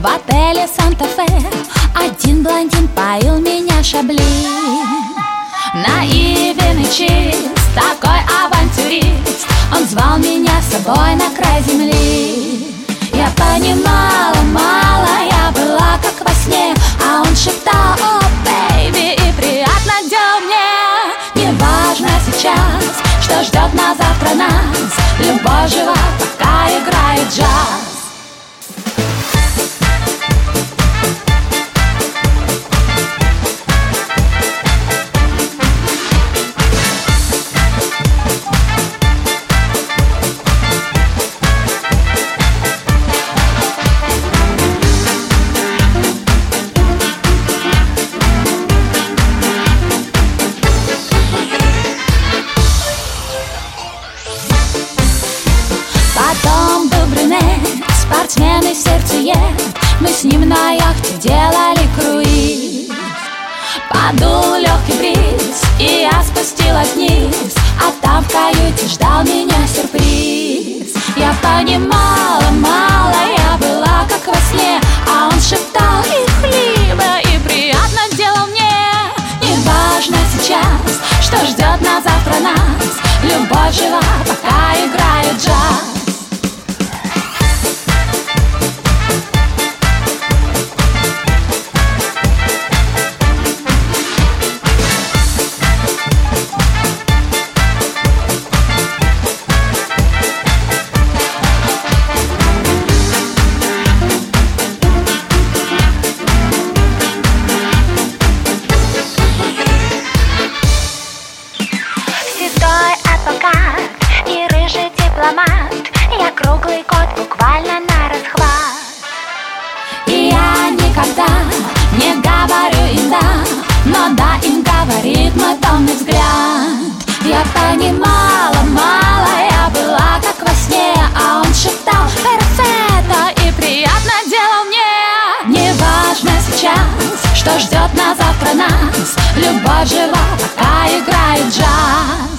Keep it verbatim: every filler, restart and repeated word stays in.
В отеле Санта-Фе один блондин поил меня шабли. Наивен и чист, такой авантюрист, он звал меня с собой на край земли. Я понимала мало, я была как во сне, а он шептал: о, бэйби, и приятно делал мне. Неважно сейчас, что ждет на завтра нас, любовь жива, пока играет джаз. Потом был брюнет, спортсмен и сердцеед. Мы с ним на яхте делали круиз. Подул легкий бриз, и я спустилась вниз, а там в каюте ждал меня сюрприз. Я понимала мало, я была как во сне, а он шептал: и хлеба, и приятно делал мне. Неважно сейчас, что ждет на завтра нас, любовь жива, пока играет джаз. И рыжий дипломат, я круглый кот буквально на расхват. И я никогда не говорю им да, но да им говорит мой томный взгляд. Я понимала мало, я была как во сне, а он шептал: перфетто, и приятно делал мне. Неважно сейчас, что ждет на завтра нас, любовь жива, пока играет джаз.